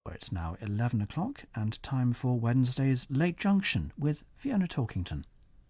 It's now 11 o'clock and time for Wednesday's Late Junction with Fiona Talkington.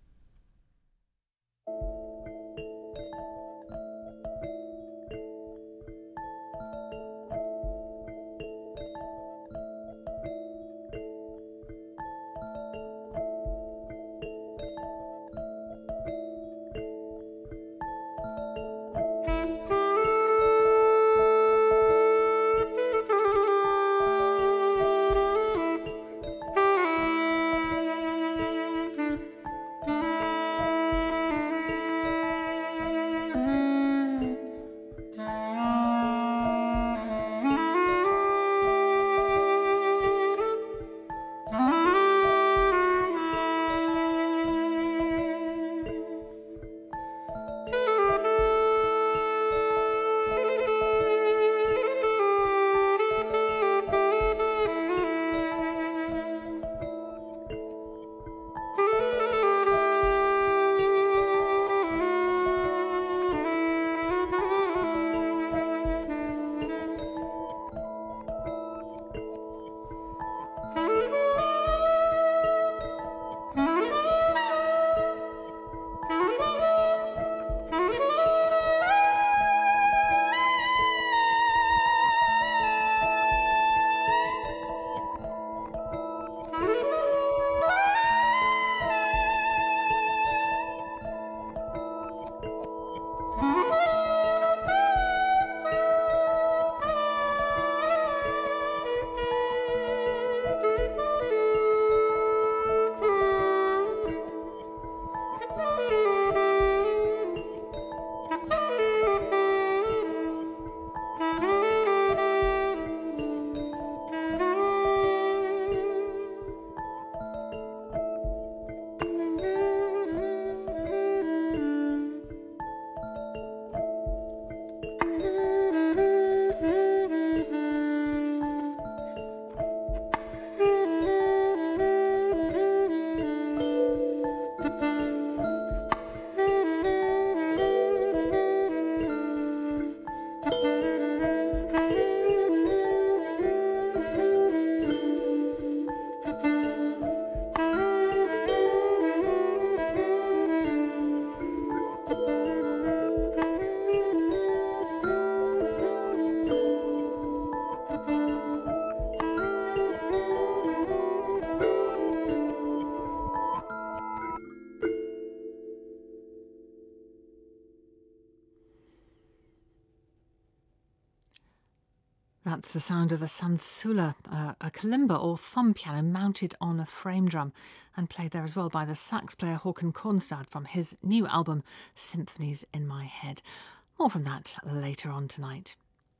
That's the sound of the Sansula, a kalimba or thumb piano mounted on a frame drum, and played there as well by the sax player Håkan Kornstad from his new album Symphonies in My Head. More from that later on tonight.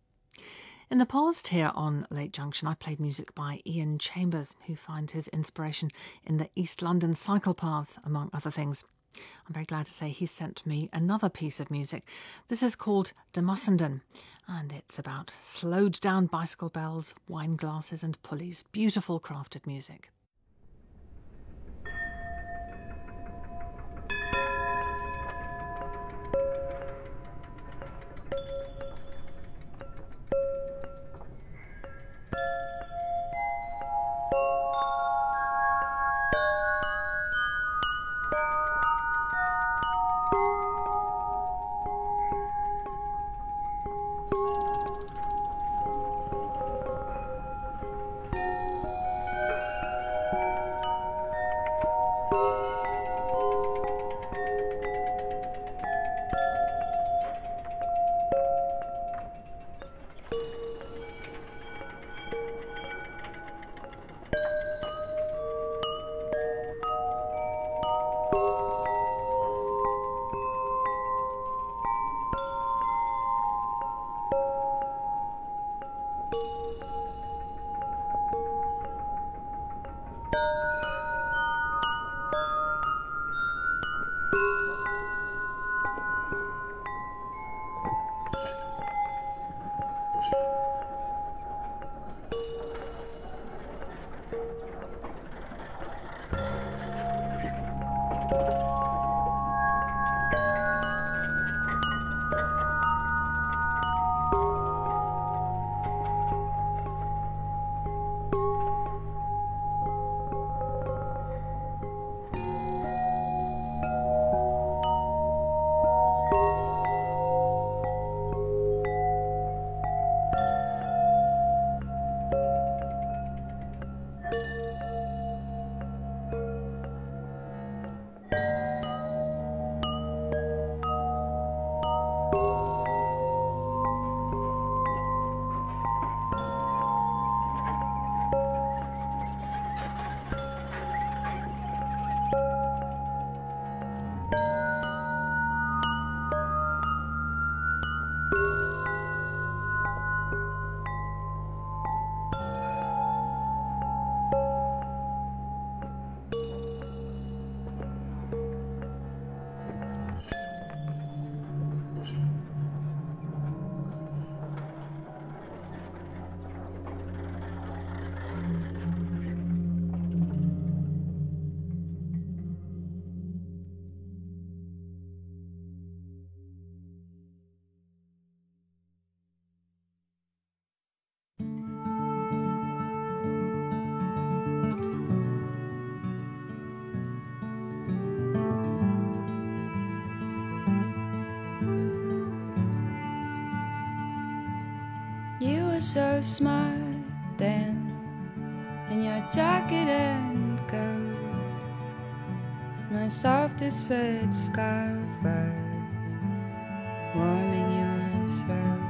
In the past here on Late Junction, I played music by Ian Chambers, who finds his inspiration in the East London cycle paths, among other things. I'm very glad to say he sent me another piece of music. This is called De Mussenden, and it's about slowed down bicycle bells, wine glasses and pulleys. Beautiful crafted music. so smart then, in your jacket and coat. My softest red scarf was warming your throat.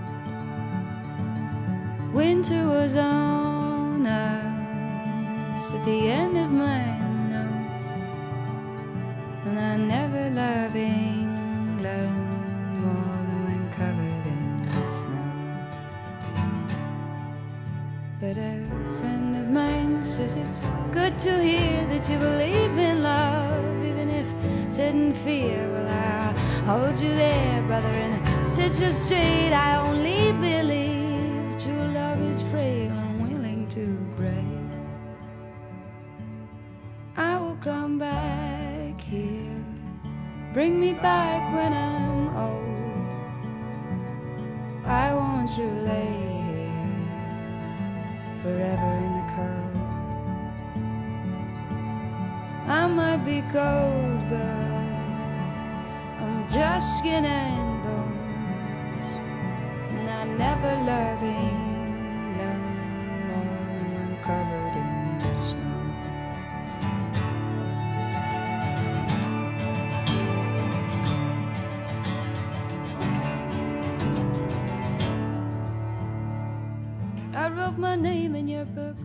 Winter was on us at the end of my nose, and I never loved England more than when covered in snow. But a friend of mine says it's good to hear that you believe in love, even if set in fear. Well, I'll hold you there, brother, and set you straight. I only believe true love is frail and willing to break. I will come back here, bring me back when I'm old. I want you lay here forever in the cold. I might be cold, but I'm just skin and bones, and I never love England more than when covered in snow. I wrote my name in your book,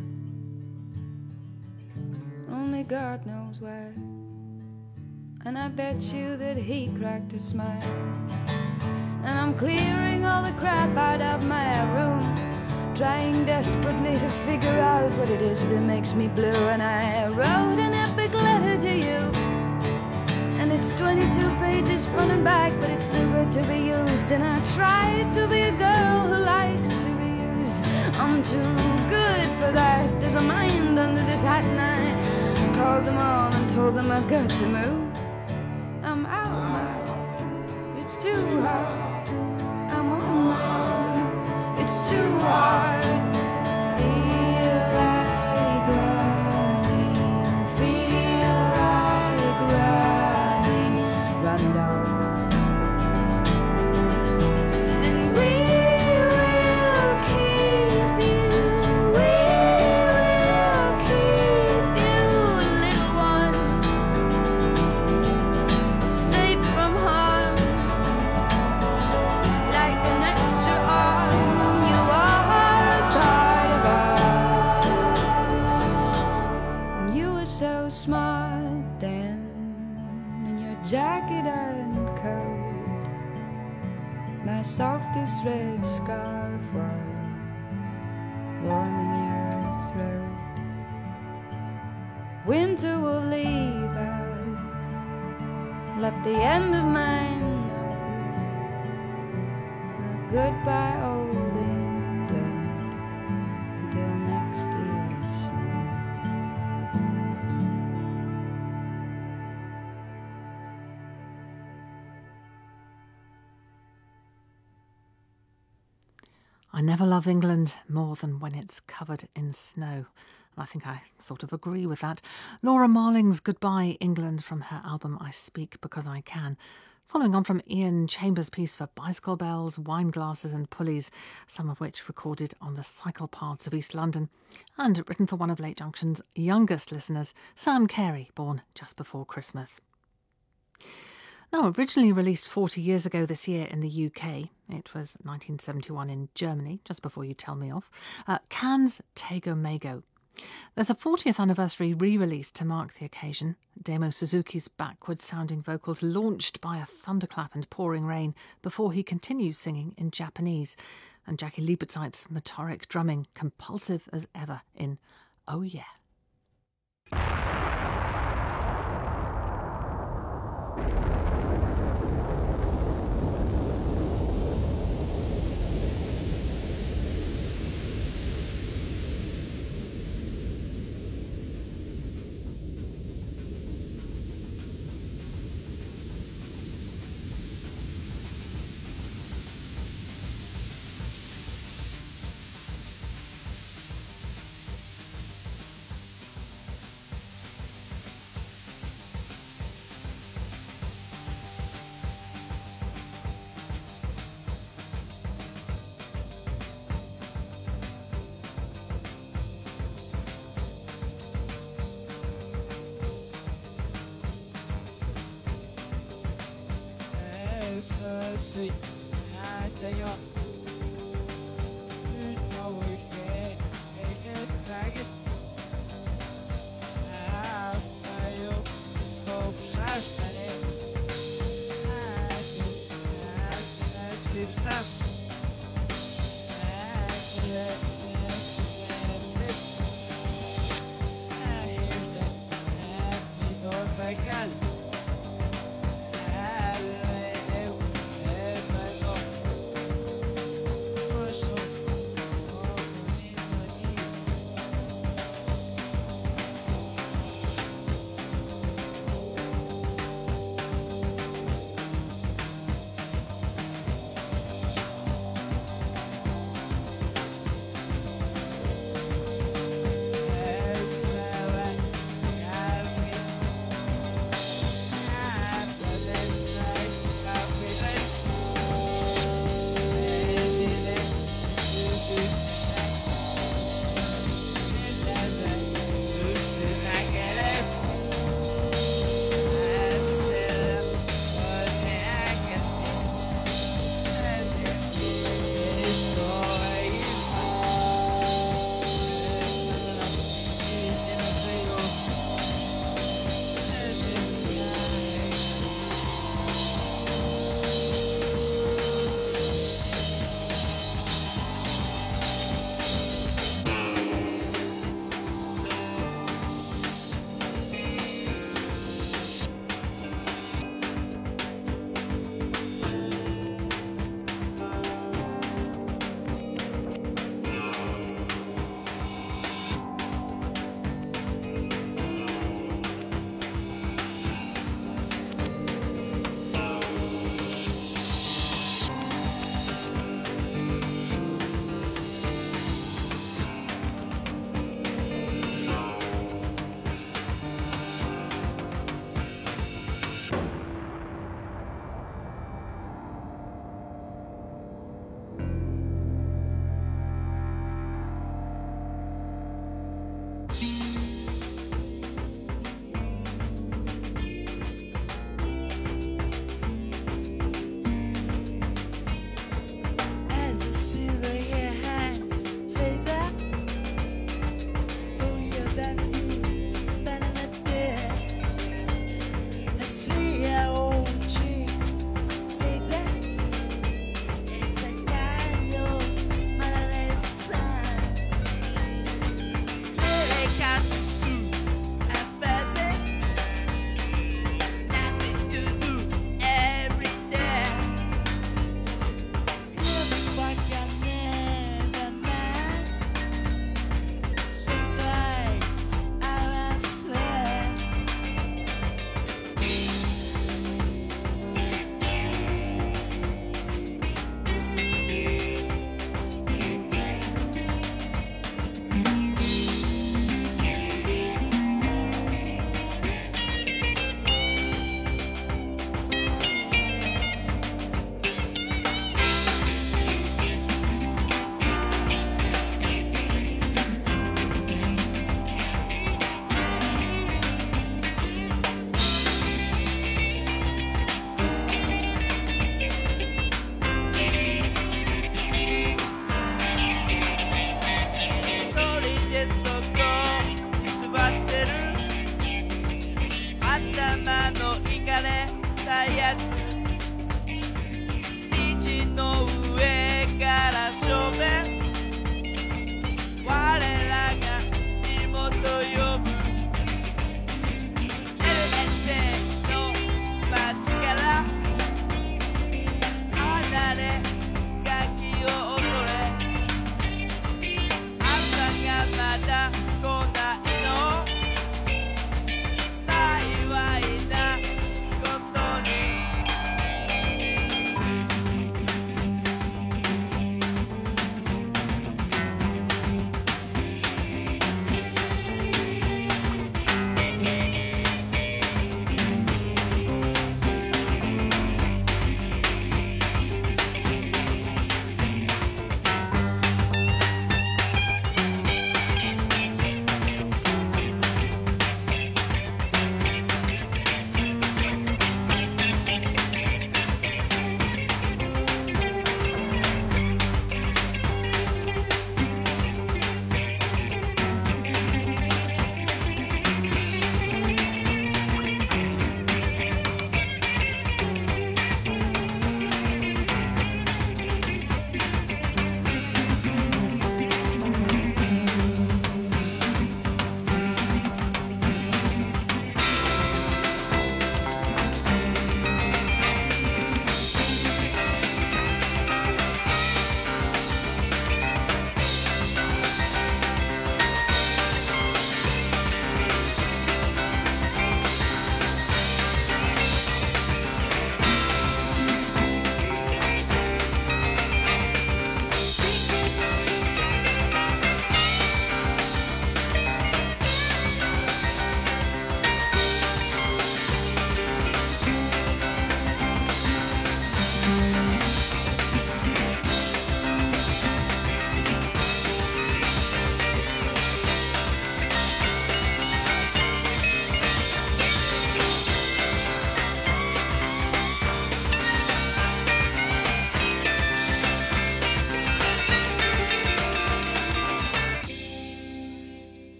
only God knows why. And I bet you that he cracked a smile. And I'm clearing all the crap out of my room, trying desperately to figure out what it is that makes me blue. And I wrote an epic letter to you, and it's 22 pages front and back, but it's too good to be used. And I tried to be a girl who likes to be used. I'm too good for that. There's a mind under this hat, and I called them all and told them I've got to move. I'm out now, it's too hard. I'm on my own, it's too hard. Feel like running, feel like running, run it all. And we will keep you, we will keep you, little one, safe from harm, like an extra arm. You are a part of us. And you were so smart then, in your jacket and coat. My softest red scarf was warming your throat. Winter will leave us, left the end of my nose. But goodbye, old England, until next year's snow. I never love England more than when it's covered in snow. I think I sort of agree with that. Laura Marling's Goodbye England from her album I Speak Because I Can. Following on from Ian Chambers' piece for bicycle bells, wine glasses and pulleys, some of which recorded on the cycle paths of East London, and written for one of Late Junction's youngest listeners, Sam Carey, born just before Christmas. Now, originally released 40 years ago this year in the UK, it was 1971 in Germany, just before you tell me off, Can's Tego Mago. There's a 40th anniversary re-release to mark the occasion. Damo Suzuki's backward-sounding vocals launched by a thunderclap and pouring rain before he continues singing in Japanese, and Jackie Lieberzeit's motoric drumming compulsive as ever in Oh Yeah. sweet. I tell you, always like it. I feel so sad. I see some. Let's I hear that happy or bacon.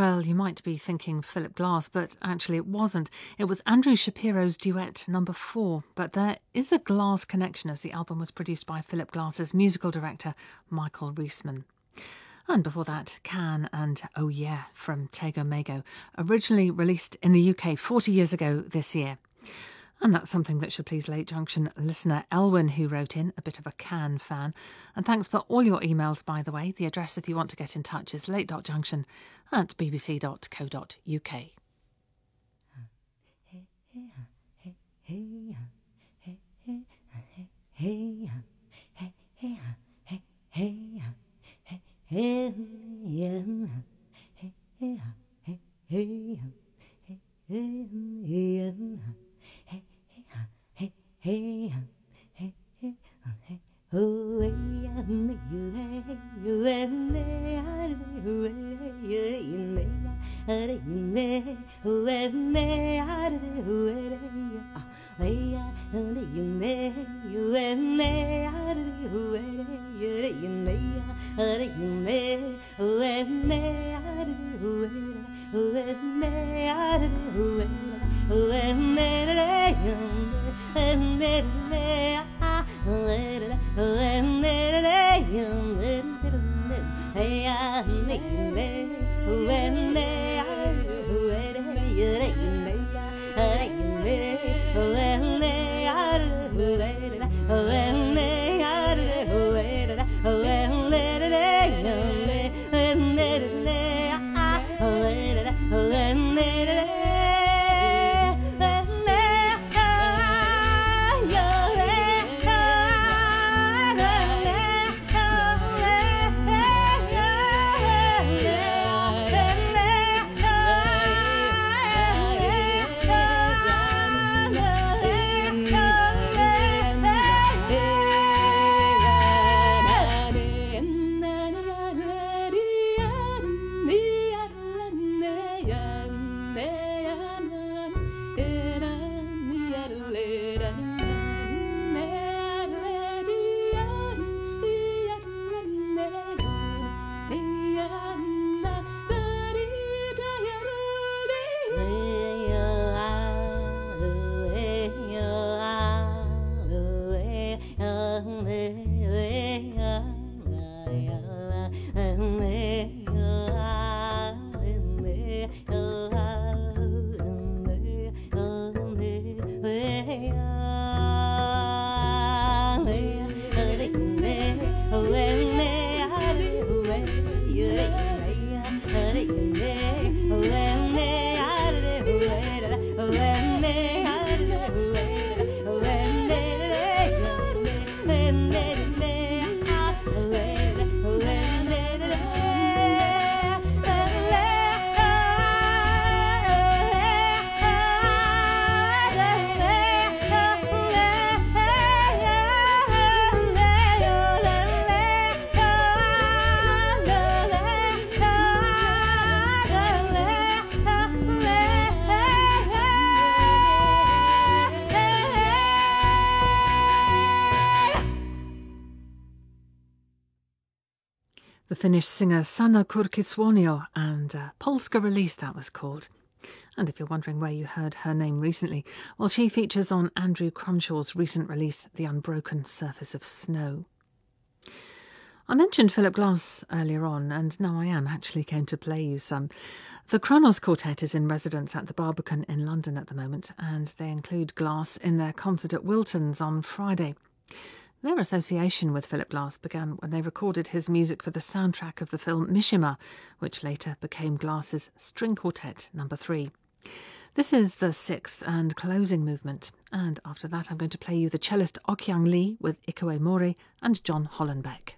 Well, you might be thinking Philip Glass, but actually it wasn't. It was Andrew Shapiro's duet number 4, but there is a Glass connection as the album was produced by Philip Glass's musical director, Michael Reisman. And before that, Can and Oh Yeah from Tego Mago, originally released in the UK 40 years ago this year. And that's something that should please Late Junction listener Elwyn, who wrote in, a bit of a Can fan. And thanks for all your emails, by the way. The address, if you want to get in touch, is late.junction@bbc.co.uk. The Finnish singer Sanna Kurkisuonio, and Polska Release that was called. And if you're wondering where you heard her name recently, well, she features on Andrew Cronshaw's recent release, The Unbroken Surface of Snow. I mentioned Philip Glass earlier on, and now I am actually going to play you some. The Kronos Quartet is in residence at the Barbican in London at the moment, and they include Glass in their concert at Wilton's on Friday. Their association with Philip Glass began when they recorded his music for the soundtrack of the film Mishima, which later became Glass's String Quartet No. 3. This is the 6th and closing movement, and after that I'm going to play you the cellist Okyang Lee with Ikoe Mori and John Hollenbeck.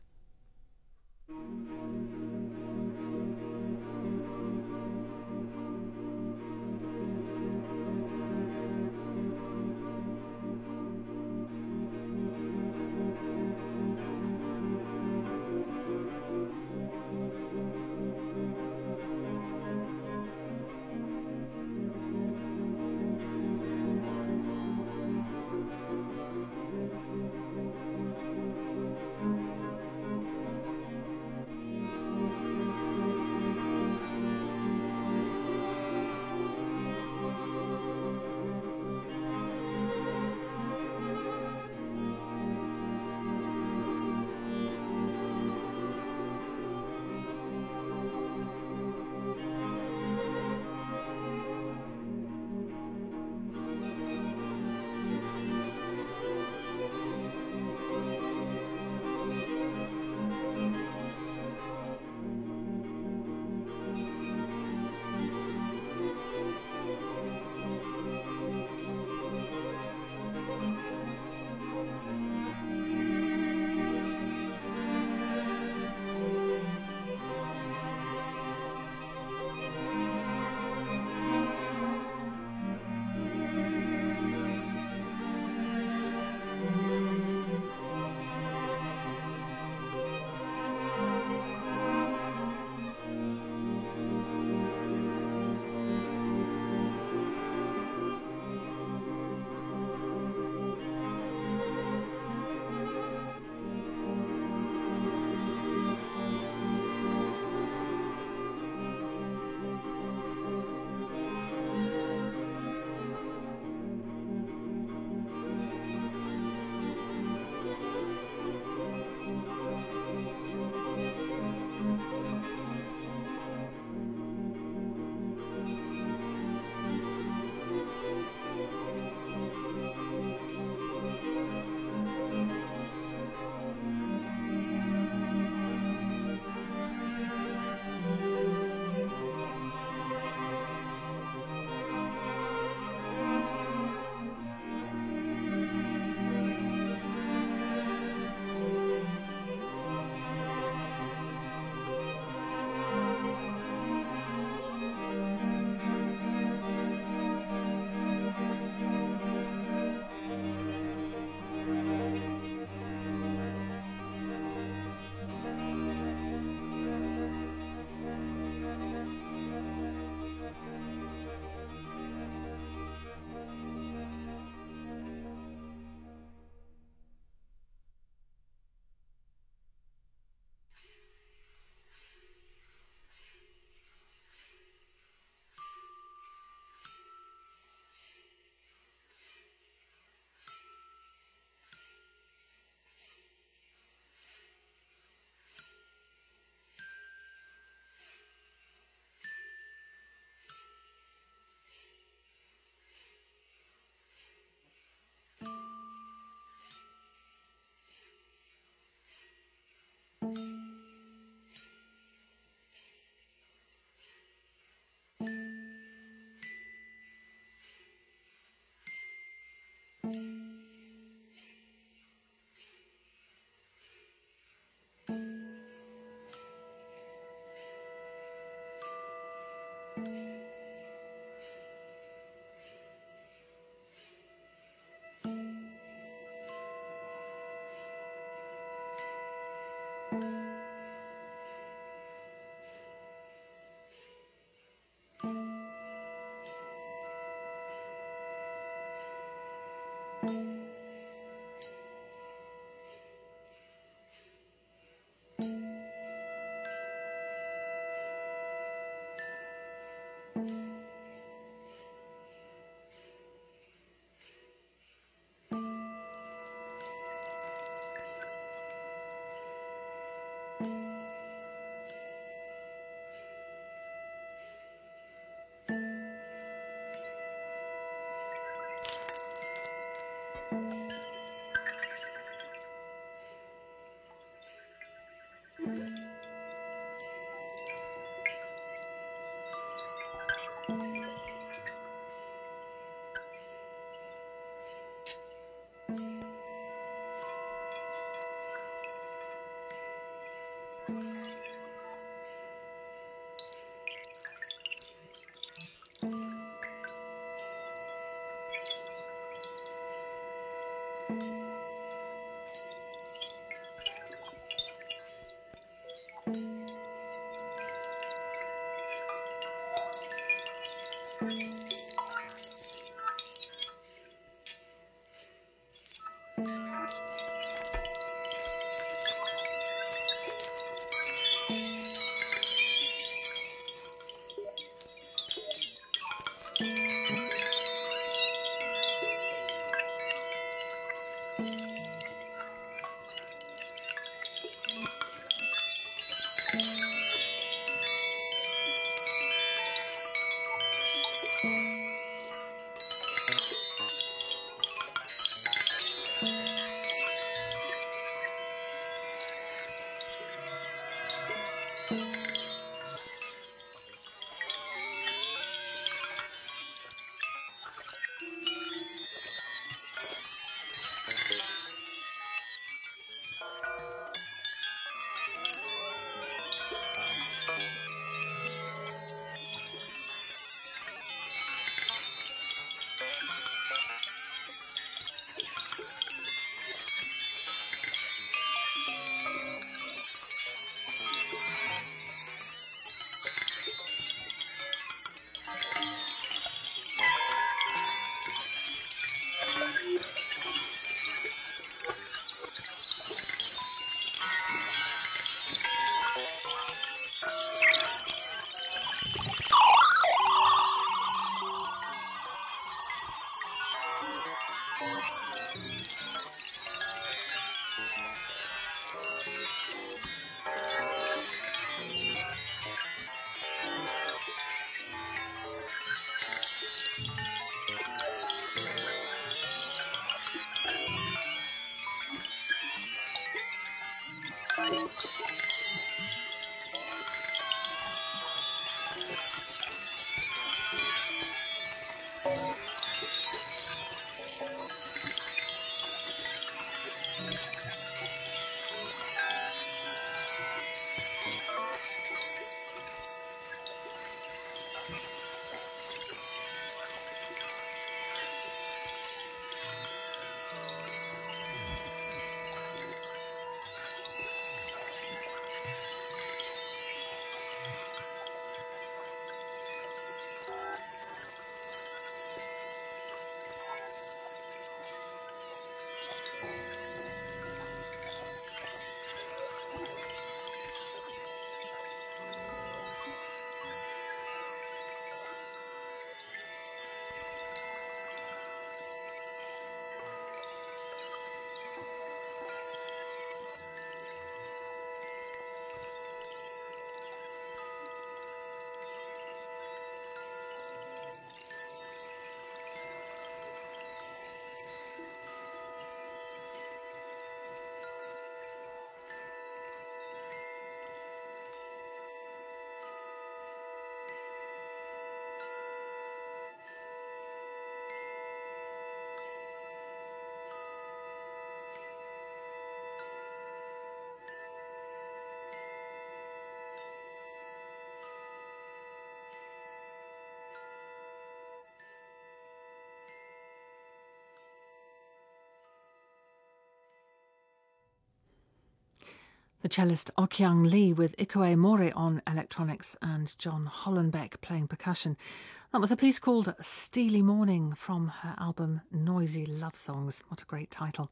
The cellist Okyang Lee with Ikoe Mori on electronics and John Hollenbeck playing percussion. That was a piece called Steely Morning from her album Noisy Love Songs. What a great title.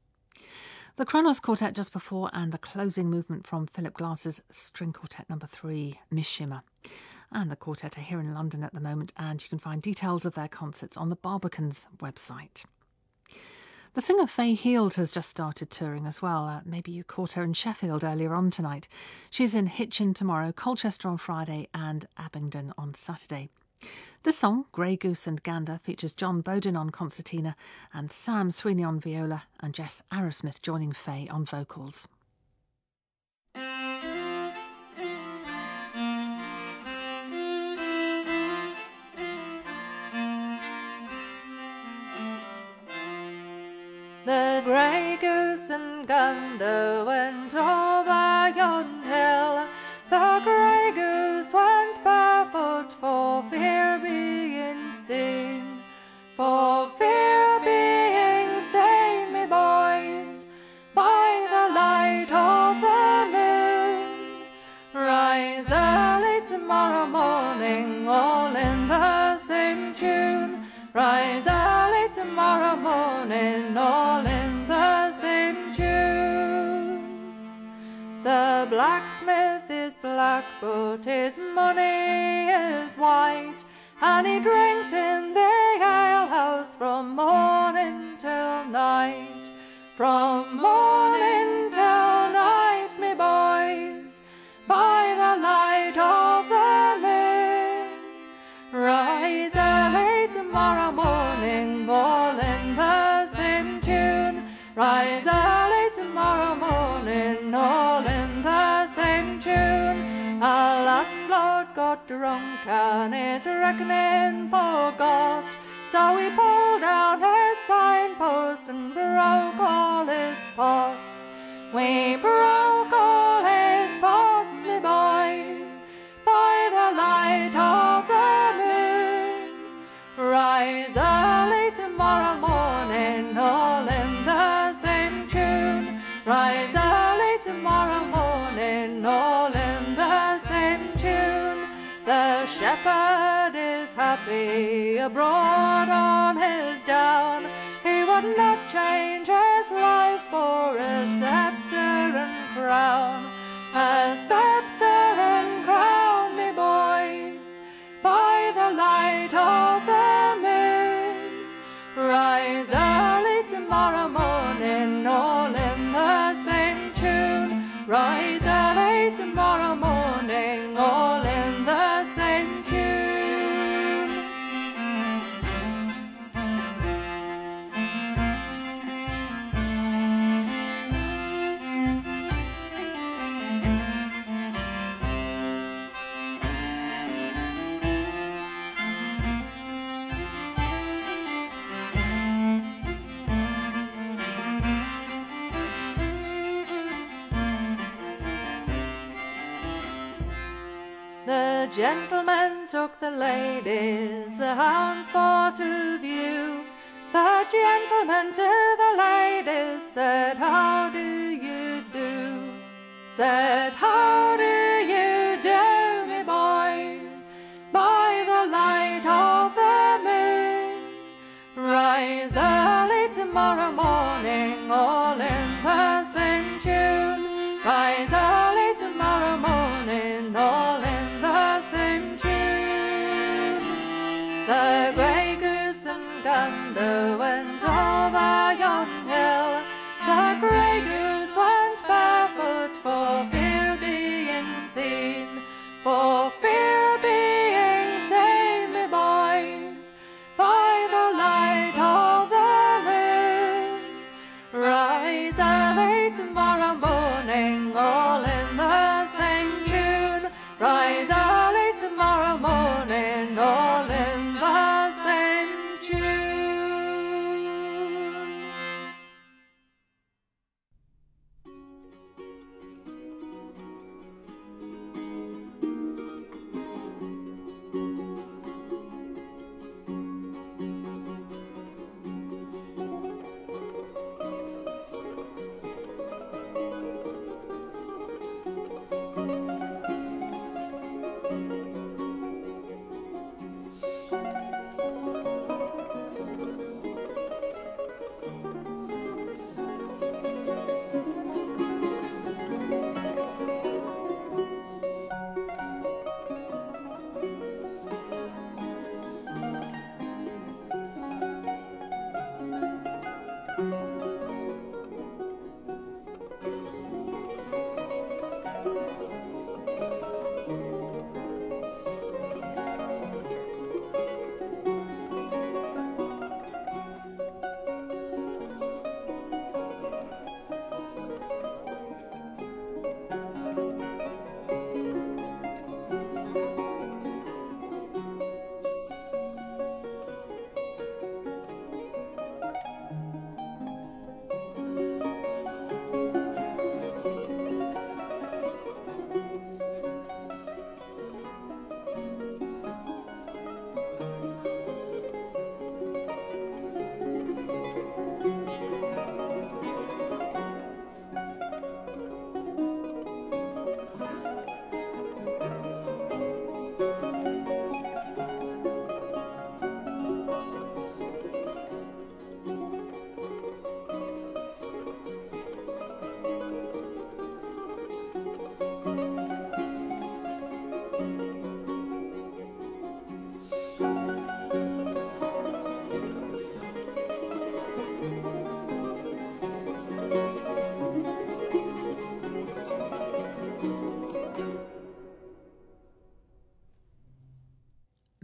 The Kronos Quartet just before, and the closing movement from Philip Glass's String Quartet No. 3, Mishima. And the quartet are here in London at the moment, and you can find details of their concerts on the Barbicans website. The singer Faye Heald has just started touring as well. Maybe you caught her in Sheffield earlier on tonight. She's in Hitchin tomorrow, Colchester on Friday and Abingdon on Saturday. This song, Grey Goose and Gander, features John Bowden on concertina and Sam Sweeney on viola and Jess Arrowsmith joining Faye on vocals. The The grey goose and gander went over yon hill. The grey goose went barefoot for fear being seen. For fear being seen, me boys, by the light of the moon. Rise early tomorrow morning, all in the same tune. Rise early tomorrow morning, all in the same tune. The blacksmith is black, but his money is white, and he drinks in the alehouse from morning till night. From morning till night, me boys, by the light of the moon. Rise early tomorrow morning, all in the same tune. Rise early tomorrow morning, all in the same tune. A landlord got drunk and his reckoning forgot, so he pulled down his signposts and broke all his pots. We broke all his pots, me boys, by the light of the moon. Rise early tomorrow morning, all in the same tune. Rise early tomorrow morning, all in the same tune. The shepherd is happy abroad on his down. He would not change his life for a sceptre and crown. A sceptre and crown, me boys, by the light of the moon. Rise early tomorrow morning, all in the same tune. Rise early tomorrow morning, all in the same tune. The gentlemen took the ladies, the hounds for to view. The gentlemen to the ladies said, how do you do? Said, how do you do, me boys, by the light of the moon? Rise early tomorrow morning, all in the same tune. Rise early tomorrow morning, all in the same tune. The grey goose and gander went over yon hill. The grey goose went barefoot for fear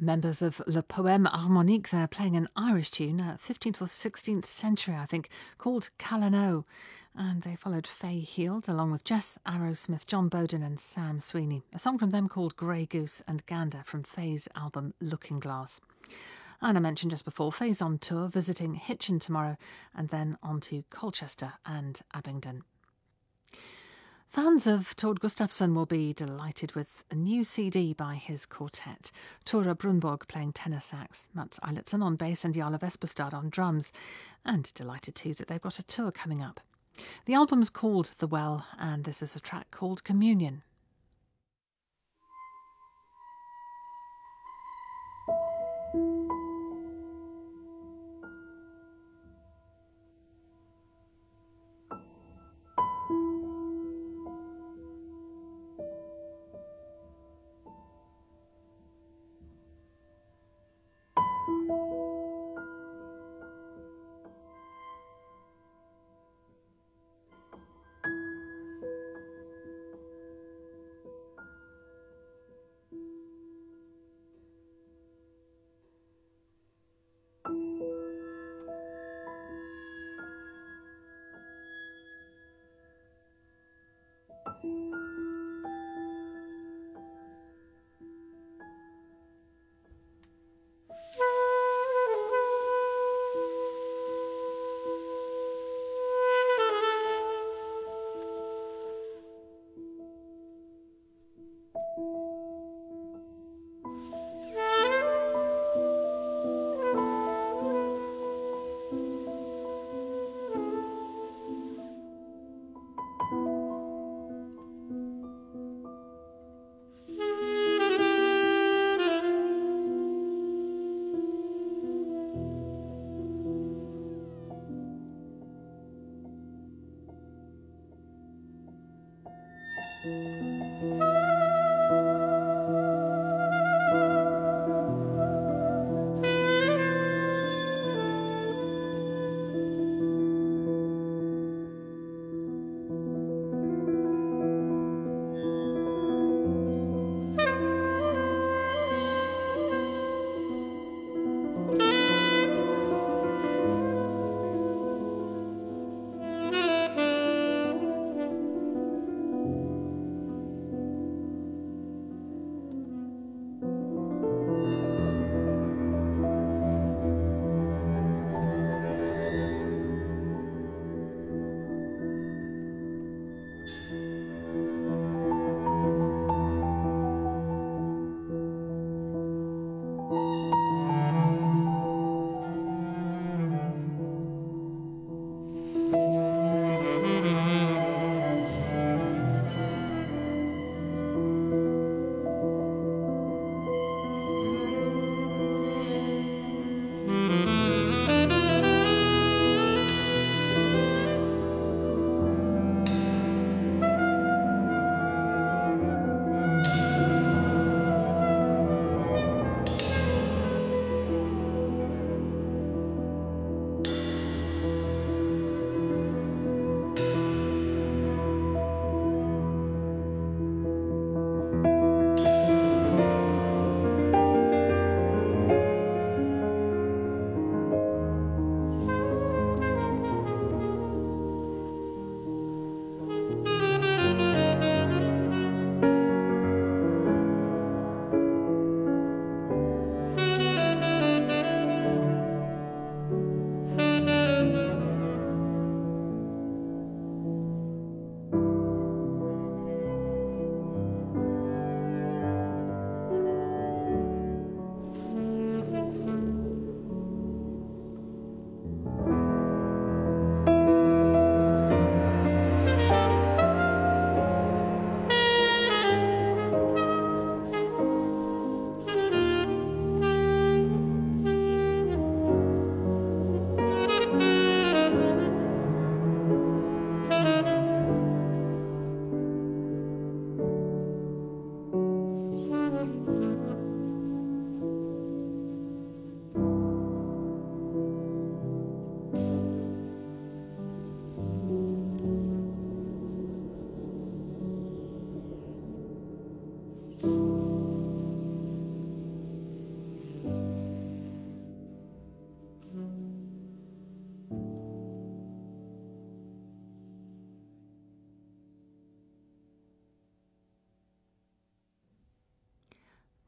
Members of Le Poème Harmonique, they're playing an Irish tune, 15th or 16th century, I think, called Callano. And they followed Faye Heald, along with Jess Arrowsmith, John Bowden and Sam Sweeney. A song from them called Grey Goose and Gander from Faye's album Looking Glass. And I mentioned just before, Faye's on tour, visiting Hitchin tomorrow, and then on to Colchester and Abingdon. Fans of Tord Gustafsson will be delighted with a new CD by his quartet. Tora Brunborg playing tenor sax, Mats Eilertson on bass and Jarle Vesperstad on drums. And delighted too that they've got a tour coming up. The album's called The Well, and this is a track called Communion.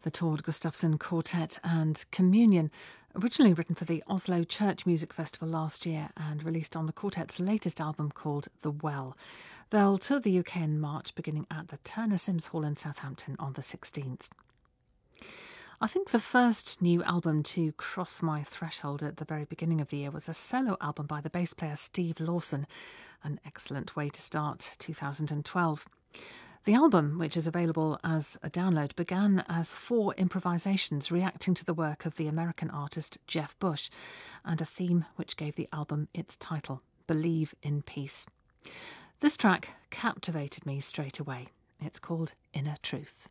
The Tord Gustafsson Quartet and Communion, originally written for the Oslo Church Music Festival last year and released on the quartet's latest album called The Well. They'll tour the UK in March, beginning at the Turner Sims Hall in Southampton on the 16th. I think the first new album to cross my threshold at the very beginning of the year was a solo album by the bass player Steve Lawson, an excellent way to start 2012. The album, which is available as a download, began as 4 improvisations reacting to the work of the American artist Jeff Bush, and a theme which gave the album its title, Believe in Peace. This track captivated me straight away. It's called Inner Truth.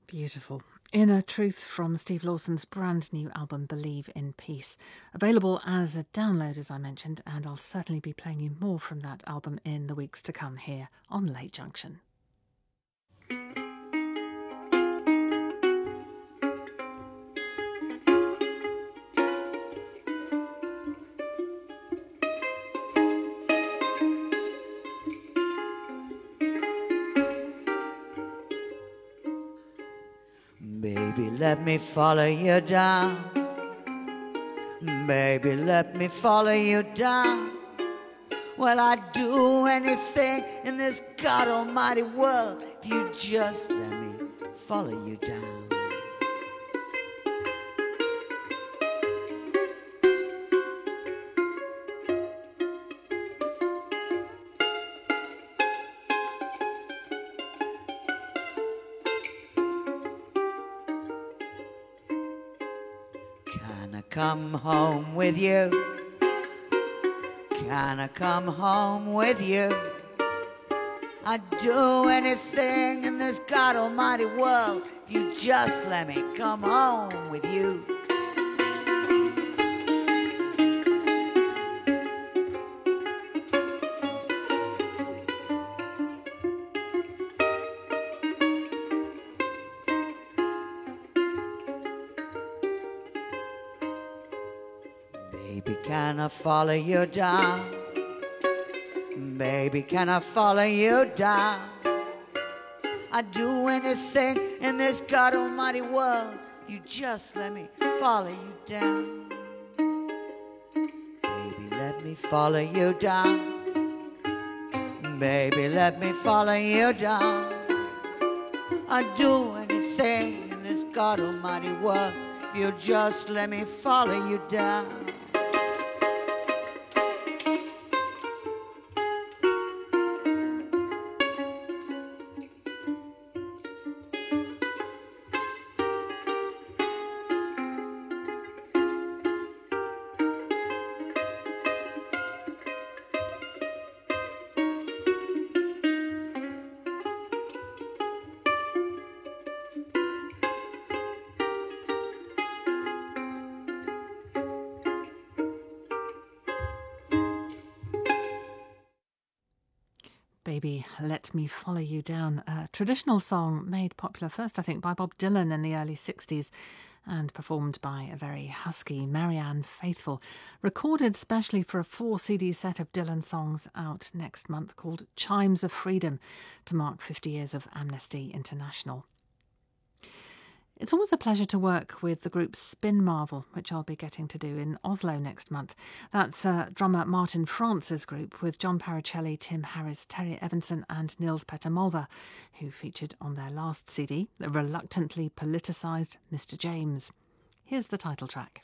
Beautiful. Inner Truth from Steve Lawson's brand new album Believe in Peace. Available as a download, as I mentioned, and I'll certainly be playing you more from that album in the weeks to come here on Late Junction. Baby, let me follow you down. Baby, let me follow you down. Well, I'd do anything in this God almighty world if you just let me follow you down. Can I come home with you? Can I come home with you? I'd do anything in this God almighty world if you just let me come home with you. Baby, can I follow you down? Baby, can I follow you down? I'd do anything in this God almighty world. You just let me follow you down. Baby, let me follow you down. Baby, let me follow you down. I'd do anything in this God almighty world if you just let me follow you down. Baby, Let Me Follow You Down, a traditional song made popular first, I think, by Bob Dylan in the early 60s and performed by a very husky Marianne Faithfull, recorded specially for a 4-CD set of Dylan songs out next month called Chimes of Freedom to mark 50 years of Amnesty International. It's always a pleasure to work with the group Spin Marvel, which I'll be getting to do in Oslo next month. That's drummer Martin France's group with John Paracelli, Tim Harris, Terry Evanson and Nils Petter Mulva, who featured on their last CD, the reluctantly politicised Mr. James. Here's the title track.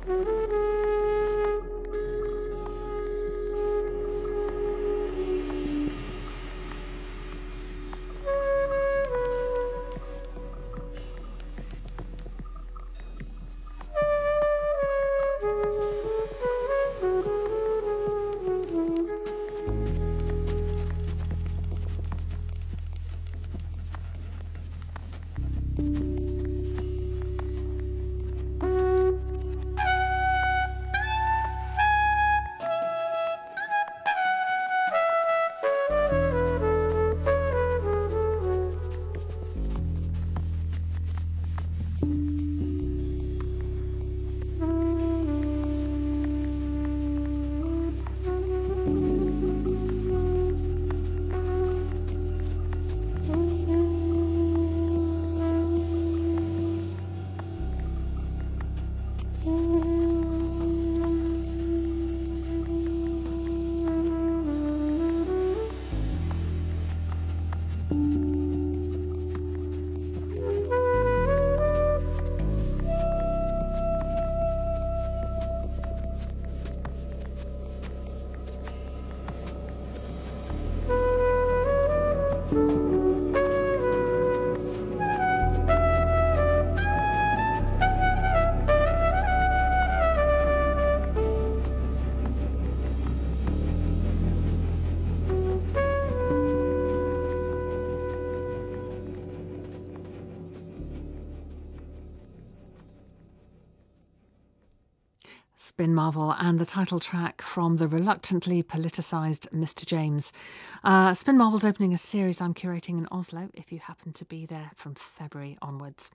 Spin Marvel and the title track from the reluctantly politicised Mr. James. Spin Marvel's opening a series I'm curating in Oslo, if you happen to be there from February onwards.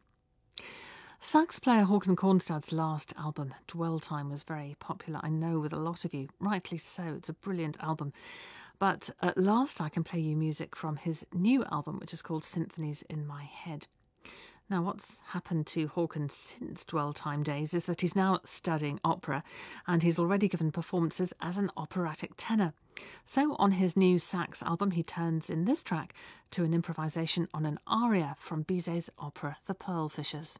Sax player Håkan Kornstad's last album, Dwell Time, was very popular, I know, with a lot of you. Rightly so, it's a brilliant album. But at last I can play you music from his new album, which is called Symphonies in My Head. Now, what's happened to Håkan since Dwell Time days is that he's now studying opera, and he's already given performances as an operatic tenor. So on his new sax album, he turns in this track to an improvisation on an aria from Bizet's opera The Pearl Fishers.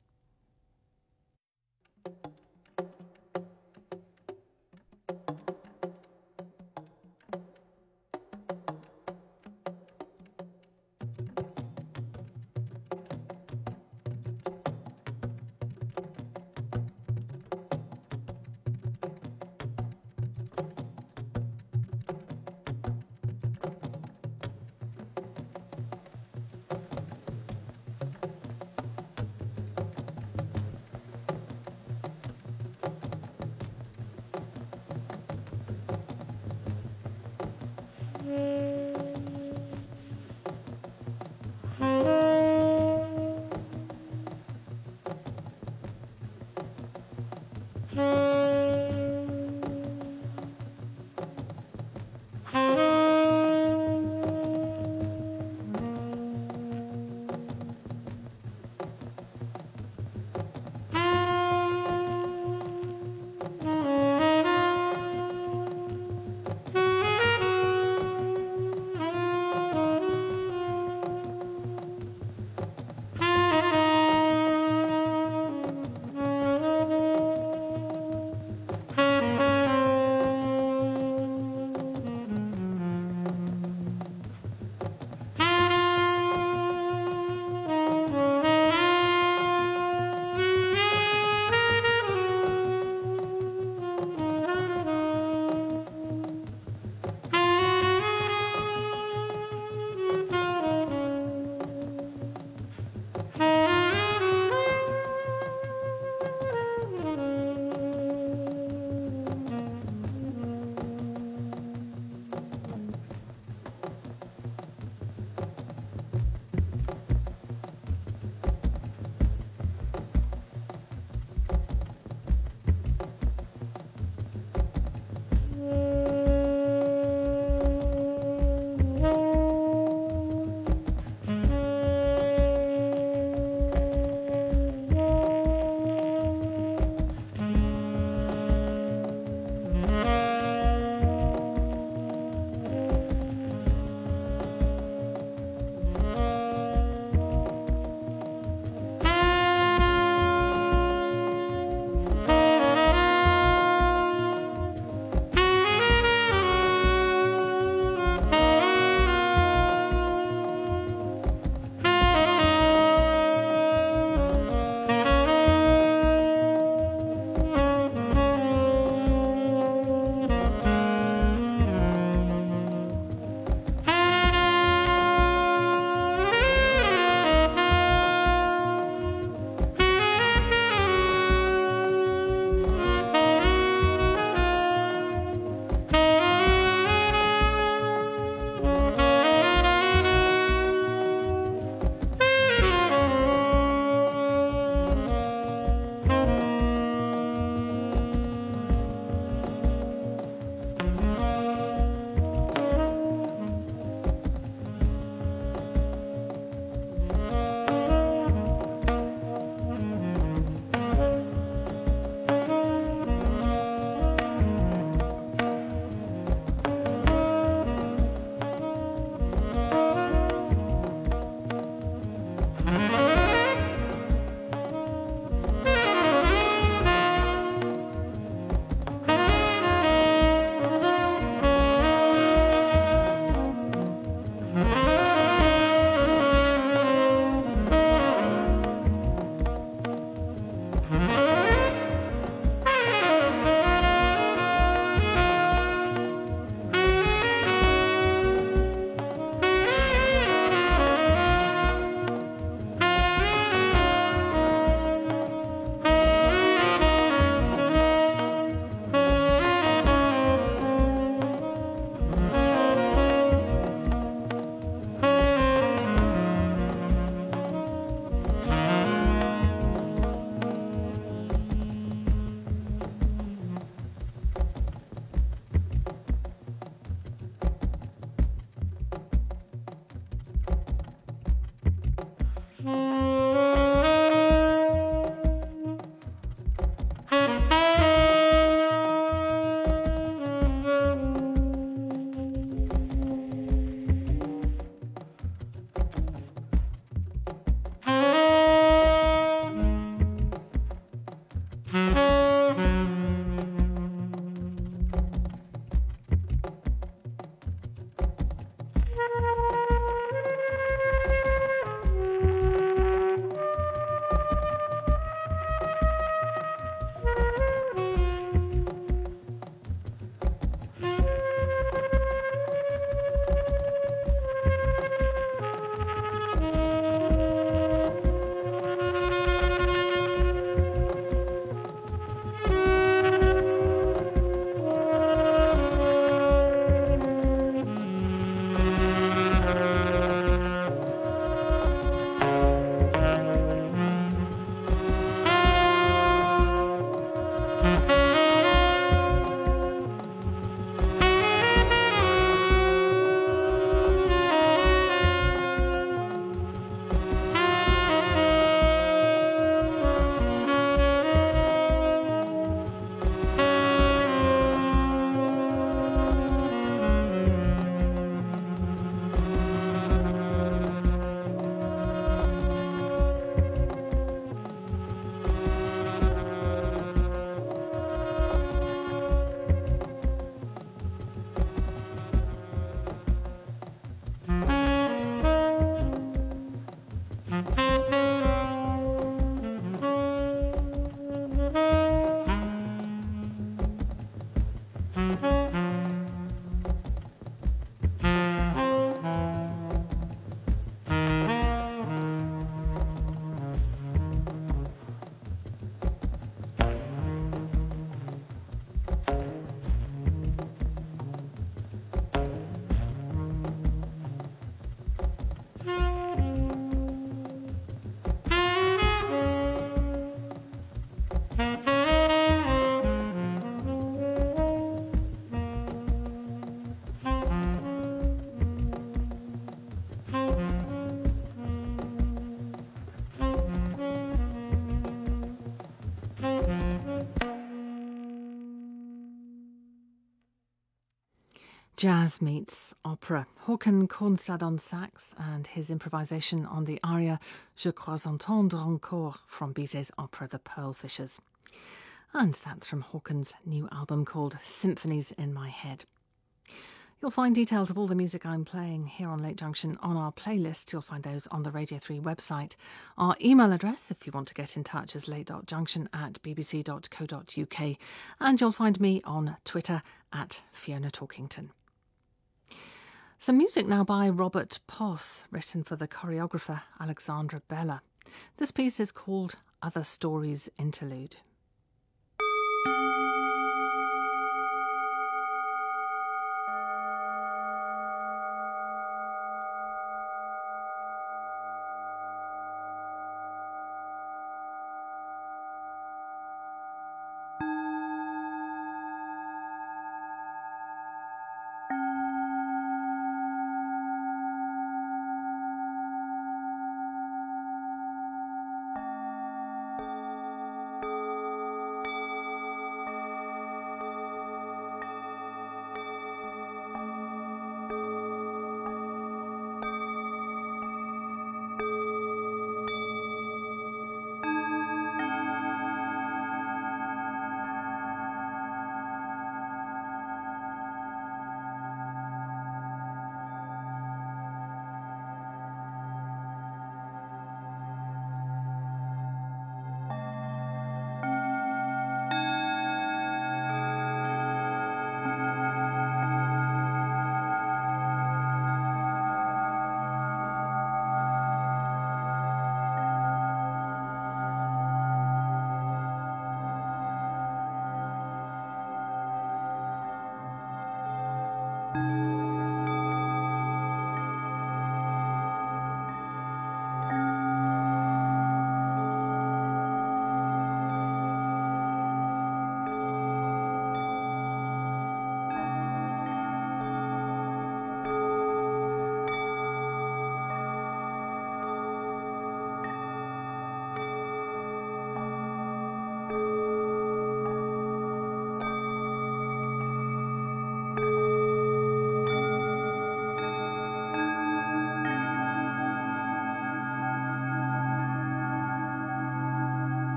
Jazz meets opera. Håkan Kornstad on sax and his improvisation on the aria Je crois entendre encore from Bizet's opera The Pearl Fishers. And that's from Håkan's new album called Symphonies in My Head. You'll find details of all the music I'm playing here on Late Junction on our playlist. You'll find those on the Radio 3 website. Our email address, if you want to get in touch, is late.junction@bbc.co.uk. And you'll find me on Twitter @Fiona Talkington. Some music now by Robert Poss, written for the choreographer Alexandra Bella. This piece is called Other Stories Interlude.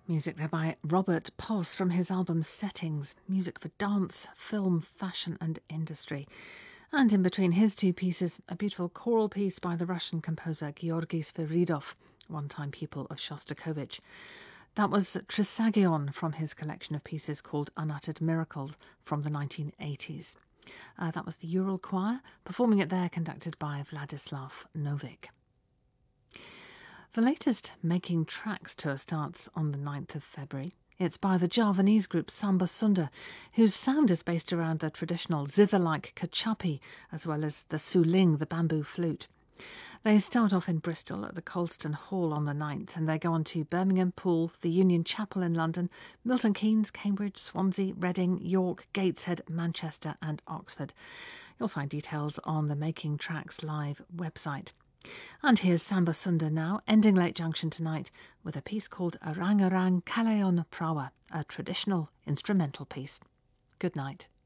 Music there by Robert Poss from his album Settings, music for dance, film, fashion and industry. And in between his two pieces, a beautiful choral piece by the Russian composer Georgy Sviridov, one-time pupil of Shostakovich. That was Trisagion from his collection of pieces called Unuttered Miracles from the 1980s. That was the Ural Choir, performing it there, conducted by Vladislav Novik. The latest Making Tracks tour starts on the 9th of February. It's by the Javanese group Samba Sunda, whose sound is based around the traditional zither-like kachapi, as well as the suling, the bamboo flute. They start off in Bristol at the Colston Hall on the 9th, and they go on to Birmingham, Poole, the Union Chapel in London, Milton Keynes, Cambridge, Swansea, Reading, York, Gateshead, Manchester and Oxford. You'll find details on the Making Tracks Live website. And here's Samba Sunda now, ending Late Junction tonight with a piece called Arang Arang Kalayon Prawa, a traditional instrumental piece. Good night.